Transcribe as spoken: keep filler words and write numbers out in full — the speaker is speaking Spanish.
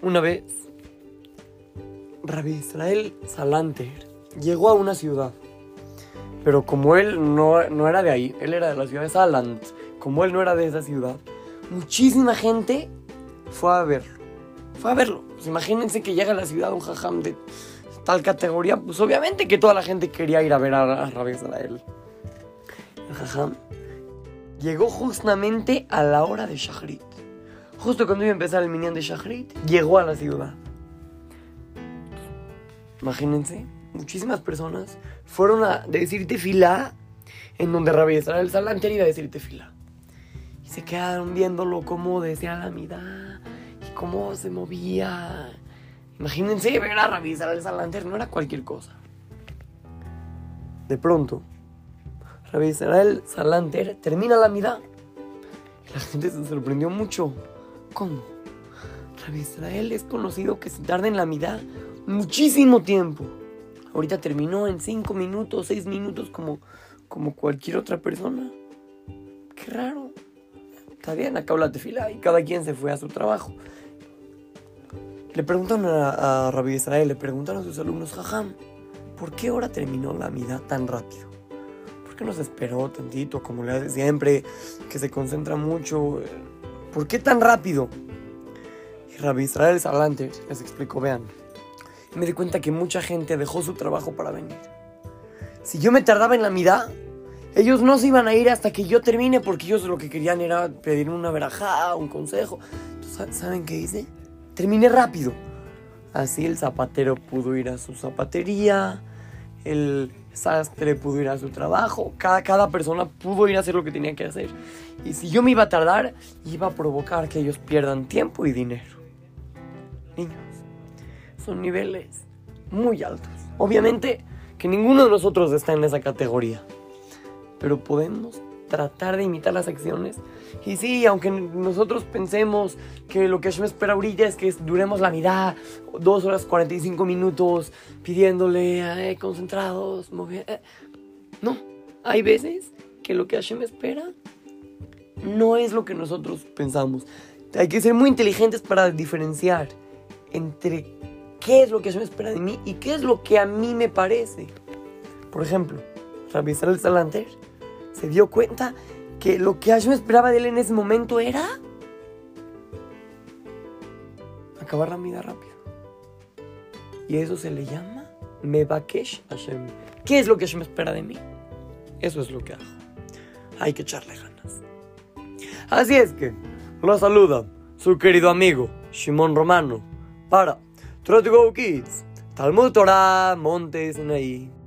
Una vez, Rabbi Israel Salanter llegó a una ciudad, pero como él no, no era de ahí, él era de la ciudad de Salant, como él no era de esa ciudad, muchísima gente fue a verlo, fue a verlo. Pues imagínense que llega a la ciudad un jajam de tal categoría, pues obviamente que toda la gente quería ir a ver a, a Rabbi Israel. El jajam llegó justamente a la hora de Shachrit. Justo cuando iba a empezar el minyan de Shachrit, llegó a la ciudad. Imagínense, muchísimas personas fueron a decir tefilá en donde Rabbi Israel Salanter iba a decir tefilá. Y se quedaron viéndolo cómo decía la midá y cómo se movía. Imagínense ver a Rabbi Israel Salanter, no era cualquier cosa. De pronto, Rabbi Israel Salanter termina la midá. Y la gente se sorprendió mucho. ¿Cómo? Rabbi Israel es conocido que se tarda en la midá muchísimo tiempo. Ahorita terminó en cinco minutos, seis minutos, como, como cualquier otra persona. Qué raro. Está bien, acabó la tefila y cada quien se fue a su trabajo. Le preguntan a, a Rabbi Israel, le preguntan a sus alumnos, jajam, ¿por qué ahora terminó la midá tan rápido? ¿Por qué no se esperó tantito, como le hace siempre, que se concentra mucho? ¿Por qué tan rápido? Y Rabbi Israel Salanter les explicó, vean, me di cuenta que mucha gente dejó su trabajo para venir. Si yo me tardaba en la midá, ellos no se iban a ir hasta que yo termine, porque ellos lo que querían era pedirme una verajá, un consejo. Entonces, ¿saben qué hice? Terminé rápido. Así el zapatero pudo ir a su zapatería, el sastre pudo ir a su trabajo, cada, cada persona pudo ir a hacer lo que tenía que hacer. Y si yo me iba a tardar, iba a provocar que ellos pierdan tiempo y dinero. Niños, son niveles muy altos. Obviamente que ninguno de nosotros está en esa categoría, pero podemos tratar de imitar las acciones. Y sí, aunque nosotros pensemos que lo que Hashem espera ahorita es que duremos la midá dos horas cuarenta y cinco minutos pidiéndole, eh, concentrados, mover, eh. no, hay veces que lo que Hashem espera no es lo que nosotros pensamos. Hay que ser muy inteligentes para diferenciar entre qué es lo que Hashem espera de mí y qué es lo que a mí me parece. Por ejemplo, Rabbi Israel Salanter se dio cuenta que lo que Hashem esperaba de él en ese momento era acabar la vida rápido. Y eso se le llama Mebakesh Hashem. ¿Qué es lo que Hashem espera de mí? Eso es lo que hago. Hay que echarle ganas. Así es que lo saluda su querido amigo Shimon Romano para Torah to Go Kids, Talmud Torah, Monte Sinaí.